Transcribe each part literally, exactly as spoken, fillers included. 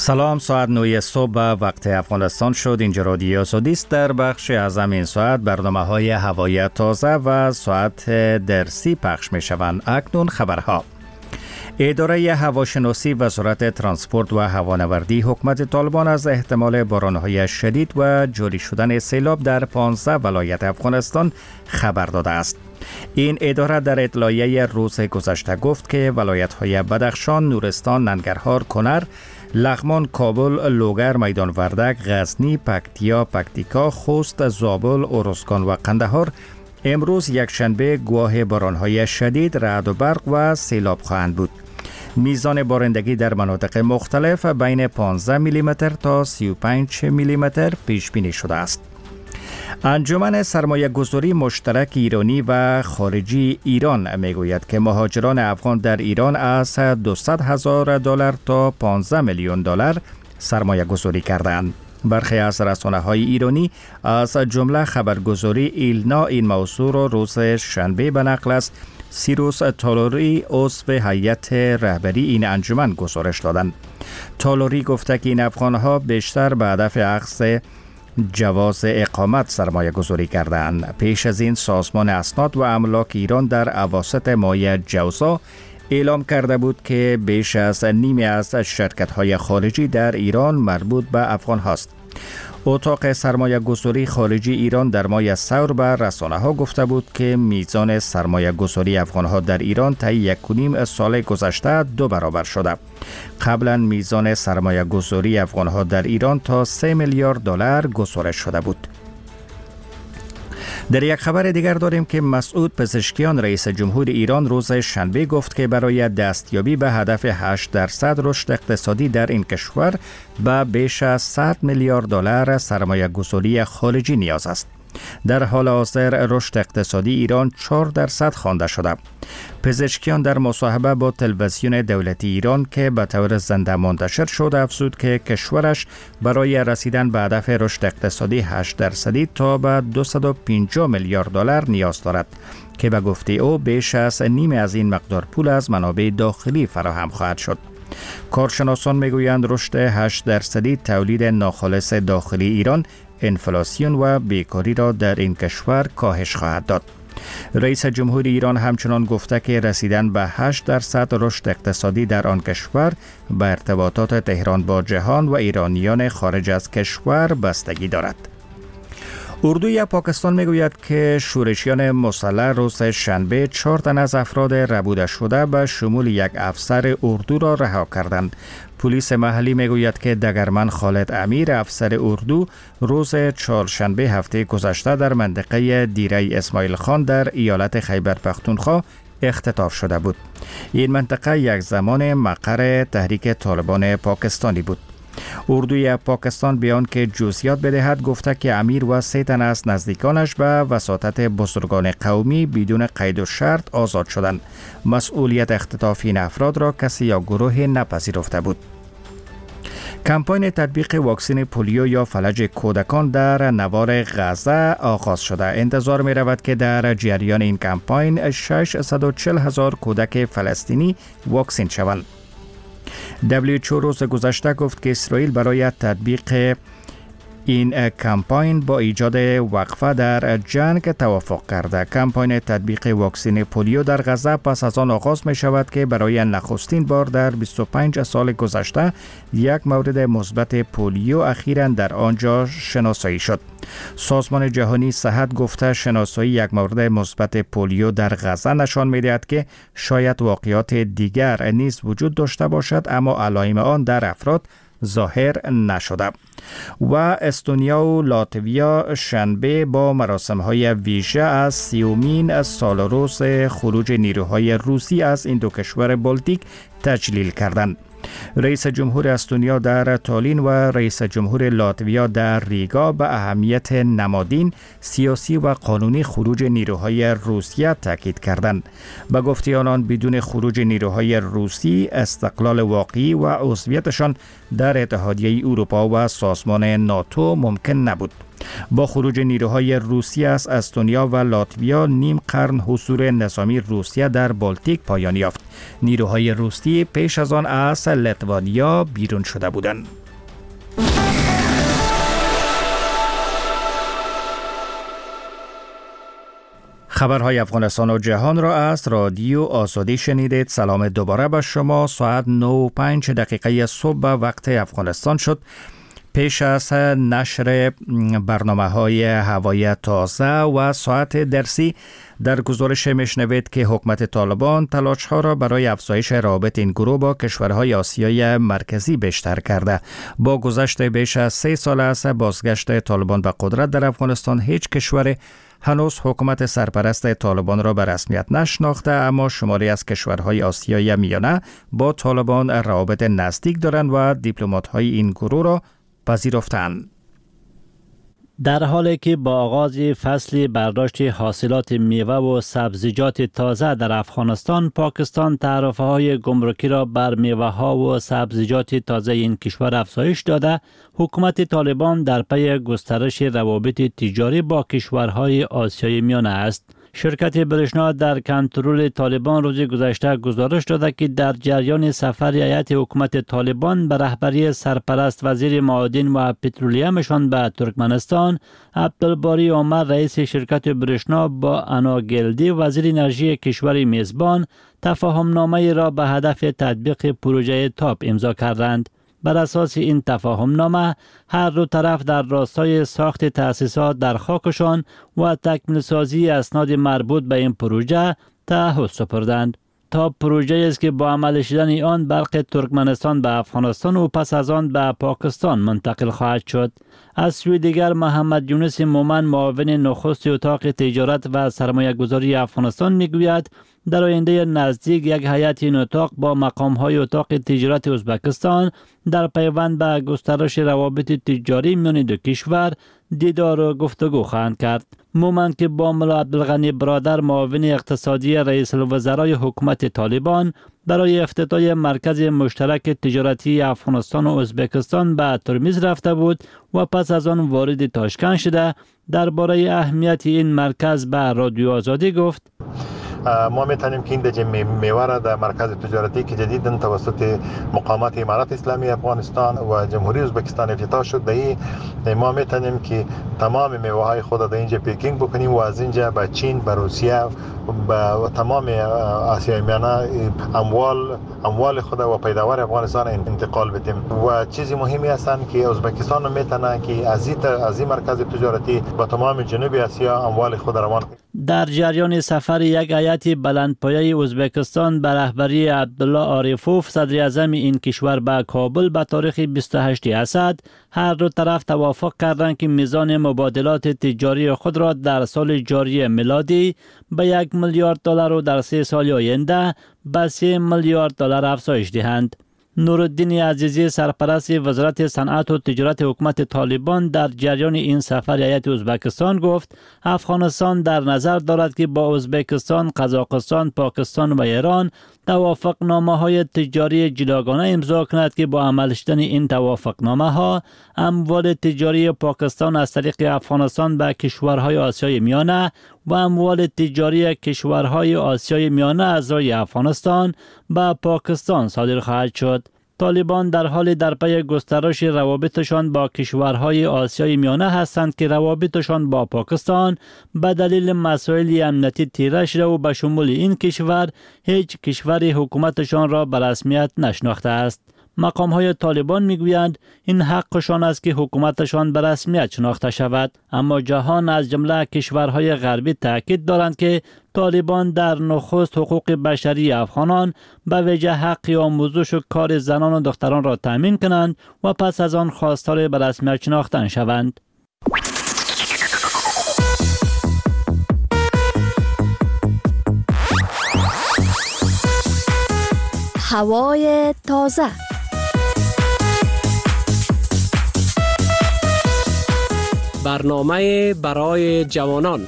سلام، ساعت نه صبح وقت افغانستان شد. اینجا رادیو آزادی است. در بخش اعظم این ساعت برنامه های هوایی تازه و ساعت درسی پخش می شوند. اکنون خبرها. اداره هواشناسی وزارت ترانسپورت و هوانوردی حکومت طالبان از احتمال بارانهای شدید و جاری شدن سیلاب در پانزده ولایت افغانستان خبر داده است. این اداره در اطلاعیه روز گذشته گفت که ولایت‌های بدخشان، نورستان، ننگرهار، کنر، لغمان، کابل، لوگر، میدان وردک، غزنی، پکتیا، پکتیکا، خوست، زابل، ارزگان و قندهار امروز یکشنبه گواه باران‌های شدید، رعد و برق و سیلاب خواهند بود. میزان بارندگی در مناطق مختلف بین پانزده میلیمتر تا سی و پنج میلیمتر پیش بینی شده است. انجمن سرمایه گذاری مشترک ایرانی و خارجی ایران میگوید که مهاجران افغان در ایران از دویست هزار دلار تا پانزده میلیون دلار سرمایه گذاری کردند. برخی از رسانه های ایرانی از جمله خبرگزاری ایلنا این موضوع را روز شنبه به نقل از سیروس تالوری عضو هیئت رهبری این انجمن گزارش دادند. تالوری گفته که این افغان‌ها بیشتر به هدف اخذ جواز اقامت سرمایه گذاری کردند. پیش از این سازمان اسناد و املاک ایران در اواسط ماه جوزا اعلام کرده بود که بیش از نیمی از شرکت‌های خارجی در ایران مربوط به افغان هاست. اتاق سرمایه گذاری خارجی ایران در ماه سور به رسانه ها گفته بود که میزان سرمایه گذاری افغان ها در ایران طی یک و نیم سال گذشته دو برابر شده. قبلا میزان سرمایه گذاری افغان ها در ایران تا سه میلیارد دلار گزارش شده بود. در یک خبر دیگر داریم که مسعود پزشکیان رئیس جمهور ایران روز شنبه گفت که برای دستیابی به هدف هشت درصد رشد اقتصادی در این کشور به بیش از صد میلیارد دلار سرمایه گذاری خارجی نیاز است. در حال حاضر رشد اقتصادی ایران چهار درصد خوانده شده. پزشکیان در مصاحبه با تلویزیون دولتی ایران که به طور زنده منتشر شد افزود که کشورش برای رسیدن به هدف رشد اقتصادی هشت درصدی تا به دویست و پنجاه میلیارد دلار نیاز دارد که به گفته او بیش از نیمی از این مقدار پول از منابع داخلی فراهم خواهد شد. کارشناسان میگویند رشد هشت درصدی تولید ناخالص داخلی ایران، انفلاسیون و بیکاری را در این کشور کاهش خواهد داد. رئیس جمهور ایران همچنان گفته که رسیدن به هشت درصد رشد اقتصادی در آن کشور به ارتباطات تهران با جهان و ایرانیان خارج از کشور بستگی دارد. اردوی پاکستان میگوید که شورشیان مسلح روز شنبه چهار تن از افراد ربوده شده به شمول یک افسر اردو را رها کردند. پلیس محلی میگوید که دگرمن خالد امیر افسر اردو روز چهارشنبه هفته گذشته در منطقه دیره اسماعیل خان در ایالت خیبر پختونخوا اختطاف شده بود. این منطقه یک زمان مقر تحریک طالبان پاکستانی بود. اردوی پاکستان بیان که جزئیات بدهد گفته که امیر و سه تن از نزدیکانش به وساطت بزرگان قومی بدون قید و شرط آزاد شدند. مسئولیت اختطاف این افراد را کسی یا گروه نپذیرفته بود. کمپاین تطبیق واکسن پولیو یا فلج کودکان در نوار غزه آغاز شده. انتظار می رود که در جریان این کمپاین ششصد و چهل هزار کودک فلسطینی واکسن شوند. دبلیو اچ او روز گذشته گفت که اسرائیل برای تطبیق این کمپاین با ایجاد وقفه در جنگ توافق کرده. کمپاین تطبیق واکسن پولیو در غزه پس از آن آغاز می شود که برای نخستین بار در بیست و پنج سال گذشته یک مورد مثبت پولیو اخیراً در آنجا شناسایی شد. سازمان جهانی صحت گفته شناسایی یک مورد مثبت پولیو در غزه نشان می‌دهد که شاید واقعات دیگر نیز وجود داشته باشد، اما علائم آن در افراد ظاهر نشده. و استونیا و لاتویا شنبه با مراسم‌های ویژه از سیومین سال روز خروج نیروهای روسی از این دو کشور بالتیک تجلیل کردند. رئیس جمهور استونیا در تالین و رئیس جمهور لاتویا در ریگا به اهمیت نمادین، سیاسی و قانونی خروج نیروهای روسیه تاکید کردند. به گفته آنان بدون خروج نیروهای روسی استقلال واقعی و عضویتشان در اتحادیه اروپا و سازمان ناتو ممکن نبود. با خروج نیروهای روسیه از استونیا و لاتویا نیم قرن حضور نظامی روسیه در بالتیک پایان یافت. نیروهای روسی پیش از آن از لیتوانیا بیرون شده بودند. خبرهای افغانستان و جهان را از رادیو آزادی شنیدید. سلام دوباره به شما. ساعت نه و پنج دقیقه صبح وقت افغانستان شد. پیش از نشر برنامه های هوایی تازه و ساعت درسی در گزارش میشنوید که حکومت طالبان تلاش ها را برای افزایش روابط این گروه با کشورهای آسیای مرکزی بیشتر کرده. با گذشت بیش از سه سال از بازگشت طالبان به قدرت در افغانستان، هیچ کشور هنوز حکومت سرپرست طالبان را به رسمیت نشناخته، اما شماری از کشورهای آسیای میانه با طالبان روابط نزدیک دارند و دیپلمات‌های این گروه را پذیرفتند. در حالی که با آغاز فصل برداشت حاصلات میوه و سبزیجات تازه در افغانستان، پاکستان تعرفه‌های گمرکی را بر میوه‌ها و سبزیجات تازه این کشور افزایش داده، حکومت طالبان در پی گسترش روابط تجاری با کشورهای آسیای میانه است. شرکت برشنا در کنترل طالبان روز گذشته گزارش داده که در جریان سفر هیئت حکومت طالبان به رهبری سرپرست وزیر معادن و پترولیمشان به ترکمنستان، عبدالباری عمر رئیس شرکت برشنا با انا گلدی وزیر انرژی کشور میزبان تفاهمنامه را به هدف تطبیق پروژه تاپ امضا کردند. بر اساس این تفاهمنامه هر دو طرف در راستای ساخت تأسیسات در خاکشان و تکمیل سازی اسناد مربوط به این پروژه تعهد سپردند. تا پروژه است که با عمل شدن آن برق ترکمنستان به افغانستان و پس از آن به پاکستان منتقل خواهد شد. از سوی دیگر محمد یونس مومن معاون نخست اتاق تجارت و سرمایه گذاری افغانستان میگوید در آینده نزدیک یک هیئت این اتاق با مقام‌های اتاق تجارت ازبکستان در پیوند به گسترش روابط تجاری میان دو کشور دیدار و گفتگو خواهند کرد. مومن که با ملا عبدالغنی برادر معاون اقتصادی رئیس الوزرای حکومت طالبان برای افتتاح مرکز مشترک تجارتی افغانستان و ازبکستان به ترمیز رفته بود و پس از آن وارد تاشکند شده، درباره اهمیت این مرکز به رادیو آزادی گفت: ما میتونیم که این دجه میوه را در مرکز تجارتی که جدیداً توسط مقامات امارات اسلامی افغانستان و جمهوری ازبکستان افتتاح شد، در ما میتونیم که تمام میوه های خود در اینجا پیکینگ بکنیم و از اینجا به چین، به روسیه و تمام آسیای میانه اموال اموال خود و پیداوار افغانستان انتقال بدیم. و چیزی مهمی هستن که ازبکستان میتونه که از این از این مرکز تجارتی با تمام جنوب آسیا اموال خود روان کنه. در جریان سفر یک هیئت بلندپایه ازبکستان به رهبری عبدالله عارفوف صدر اعظم این کشور به کابل به تاریخ بیست و هشت اسد، هر دو طرف توافق کردند که میزان مبادلات تجاری خود را در سال جاری میلادی به یک میلیارد دلار و در سه سال آینده به سه میلیارد دلار افزایش دهند. نورالدین عزیزی سرپرست وزارت صنعت و تجارت حکومت طالبان در جریان این سفر هیئت ازبکستان گفت افغانستان در نظر دارد که با ازبکستان، قزاقستان، پاکستان و ایران توافقنامه های تجاری جداگانه امضا کند که با عمل شدن این توافقنامه ها اموال تجاری پاکستان از طریق افغانستان به کشورهای آسیای میانه و اموال تجاری کشورهای آسیای میانه از رای افغانستان به پاکستان صادر خواهد شد. طالبان در حال در پی گسترش روابطشان با کشورهای آسیای میانه هستند که روابطشان با پاکستان به دلیل مسائل امنیتی تیره شده و به شمول این کشور هیچ کشوری حکومتشان را به رسمیت نشناخته است. مقام های طالبان میگویند این حقشان است که حکومتشان به رسمیت شناخته شود، اما جهان از جمله کشورهای غربی تاکید دارند که طالبان در نخست حقوق بشری افغانان به ویژه حق آموزش و کار زنان و دختران را تامین کنند و پس از آن خواستار به رسمیت شناختن شوند. هوای تازه. برنامه برای جوانان.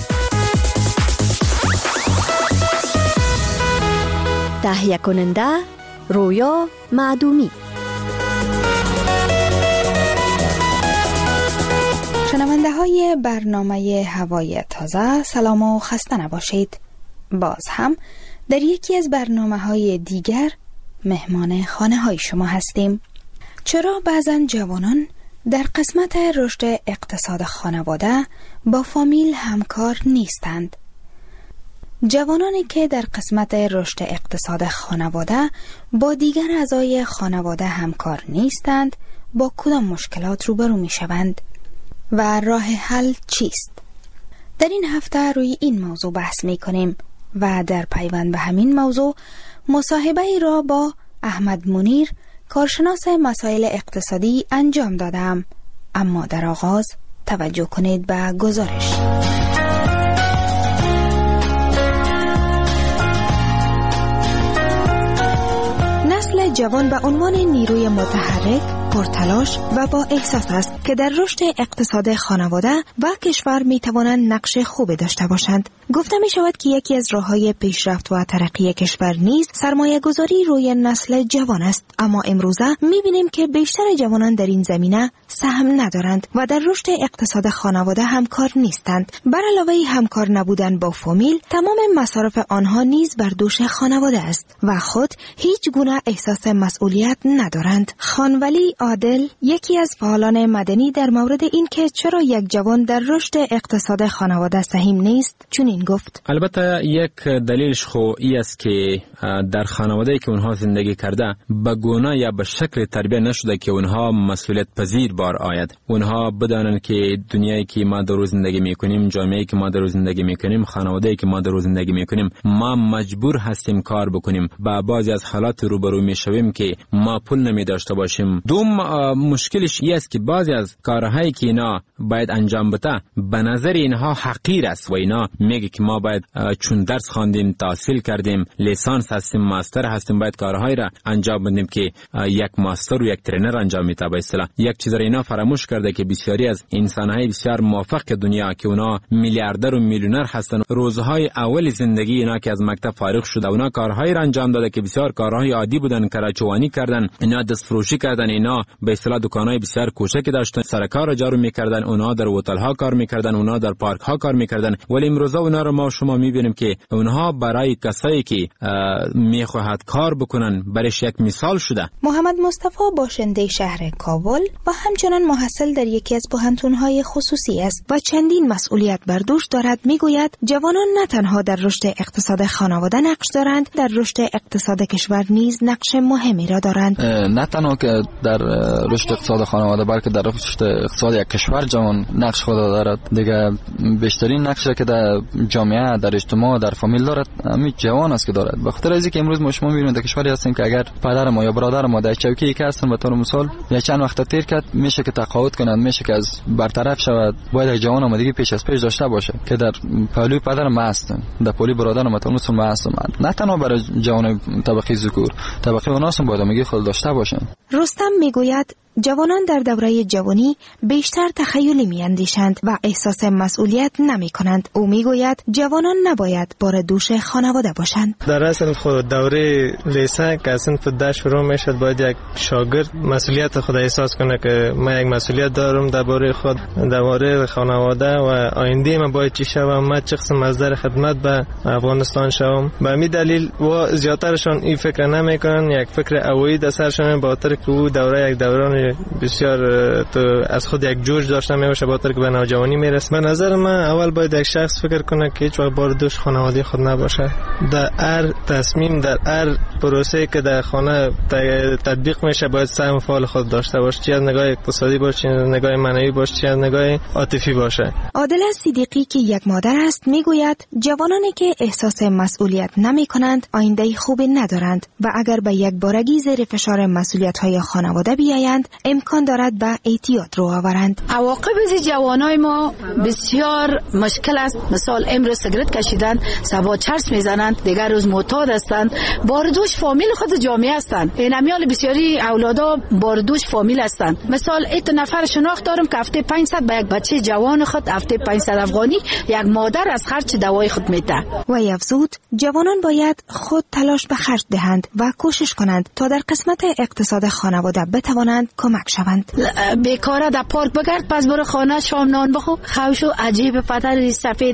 تهیه کننده رویا معدومی. شنونده شنونده برنامه هوای تازه، سلام و خسته نباشید. باز هم در یکی از برنامه های دیگر مهمان خانه های شما هستیم. چرا بعضن جوانان در قسمت رشد اقتصاد خانواده با فامیل همکار نیستند؟ جوانانی که در قسمت رشد اقتصاد خانواده با دیگر اعضای خانواده همکار نیستند، با کدام مشکلات روبرو می شوند و راه حل چیست؟ در این هفته روی این موضوع بحث می کنیم و در پیوند به همین موضوع مصاحبه ای را با احمد منیر، کارشناس مسائل اقتصادی انجام دادم. اما در آغاز توجه کنید به گزارش. نسل جوان به عنوان نیروی متحرک، پرتلاش و با احساس است که در رشد اقتصاد خانواده و کشور می توانند نقش خوبی داشته باشند. گفته می شود که یکی از راه‌های پیشرفت و ترقی کشور نیز سرمایه گذاری روی نسل جوان است، اما امروزه می بینیم که بیشتر جوانان در این زمینه سهم ندارند و در رشد اقتصاد خانواده همکار نیستند. بر علاوه همکار نبودن با فامیل، تمام مصارف آنها نیز بر دوش خانواده است و خود هیچ گونه احساس مسئولیت ندارند. خانولی عادل، یکی از فعالان مدنی، در مورد این که چرا یک جوان در رشد اقتصاد خانواده سهیم نیست چنین گفت: البته یک دلیلش خو ای است که در خانواده‌ای که اونها زندگی کرده به گونه یا به شکل تربیت نشده که اونها مسئولیت پذیر بار آید. اونها بدانند که دنیایی که ما در روز زندگی میکنیم، جامعه‌ای که ما در روز زندگی میکنیم، خانواده‌ای که ما در روز زندگی میکنیم، ما مجبور هستیم کار بکنیم. با بعضی از حالات روبرو میشویم که ما پول نمی داشته باشیم. دوم مشکلش این است که بعضی از کارهایی که اینا باید انجام بده به نظر اینها حقیر است و اینا میگه که ما باید چون درس خواندیم، تحصیل کردیم، لیسانس هستیم، ماستر هستیم، باید کارهایی را انجام بدیم که یک ماستر و یک ترینر انجام میده. به اصطلاح یک چیز را اینا فراموش کرده که بسیاری از انسان‌های بسیار موفق دنیا که اونا میلیاردر و میلیونر هستن، روزهای اول زندگی اینا که از مکتب فارغ شده اونا کارهایی را انجام داده که بسیار کارهای عادی بودن، کراچوانی کردن، اینا دستفروشی کردن، اینا به اصطلاح دکان‌های بسیار کوچکی داشتن، سرکار را جارو میکردن، اونا در هتل‌ها کار میکردن، اونا در پارک‌ها کار میکردن. ولی امروزه اونا رو ما شما میبینیم که اونها برای کسایی که میخواهد کار بکنن برایش یک مثال شده. محمد مصطفی باشنده شهر کابل و همچنان محصل در یکی از پوهنتون‌های خصوصی است و چندین مسئولیت بر دوش دارد. میگوید جوانان نه تنها در رشد اقتصاد خانواده نقش دارند، در رشد اقتصاد کشور نیز نقش مهمی را دارند. نه تنها که در رشد اقتصاد خانواده بلکه در رشد اقتصاد یک کشور جوان نقش خود دارد. دیگه بیشترین نقشی که در جامعه، در اجتماع، در فامیل دارد همین جوان است که دارد. به خاطر اینکه امروز ما شما می‌بینید در کشوری هستیم که اگر پدر ما یا برادر ما در چوکی که هستن به طور مثال یا چند وقت تیر کرد، میشه که تقاعد کنند، میشه که از برطرف شود، باید یک جوان آمادگی پیش از پیش داشته باشه که در پهلوی پدر ما هستن، در پهلوی برادر ما طور مثال ما هستن. نه تنها برای جوان طبقه ذکور، طبقه اوناس هم باید آمادگی خود داشته باشن. رستم میگوید جوانان در دوره جوانی بیشتر تخیلی میاندیشند و احساس مسئولیت نمی کنند. او میگوید جوانان نباید بار دوش خانواده باشند. در اصل خود دوره لیسه که اصلا ده شروع میشد، باید یک شاگرد مسئولیت خود احساس کنه که من یک مسئولیت دارم درباره خود، درباره خانواده و آینده من باید چی شوم، من چه قسم مصدر خدمت به افغانستان شوم. به همین دلیل و زیاترشان این فکر نمیکنن، یک فکر اوایی در سرشان با خاطر که او دوره یک دوران بسیار تو از خود یک جوش داشته میشه با خاطر که به نوجوانی میرسه. به نظر من اول باید یک شخص فکر کنه که هیچ وقت بار دوش خانواده خود نباشه. در هر تصمیم، در هر پروسه که در خانه تطبیق میشه باید سهم فعال خود داشته باشه، چه از نگاه اقتصادی باشه، چه از نگاه معنوی باشه، چه از نگاه عاطفی باشه. عادل صدیقی که یک مادر است میگوید جوانانی که احساس مسئولیت نمی کنند آینده خوبی ندارند و اگر به یک بارگی زیر فشار مسئولیت های خانواده بیایند امکان دارد به اعتیاد رو آورند. عواقب از جوانای ما بسیار مشکل است. مثال امروز سیگرت کشیدن، صبح چرس میزنند، دیگر روز معتاد هستند، باردوش فامیل خود جامعه هستند. این امیال بسیاری اولادا باردوش فامیل هستند. مثال ایت نفر شناخت دارم که هفته پانصد به یک بچه جوان خود هفته پانصد افغانی یک مادر از خرج دوای خود میده. و افزود جوانان باید خود تلاش به خرج دهند و کوشش کنند تا در قسمت اقتصاد خانواده بتوانند کمک شوند. بیکاره در پارک بگرد، پس برو خانه شام نان بخو. خوشو عجیب پدر سفید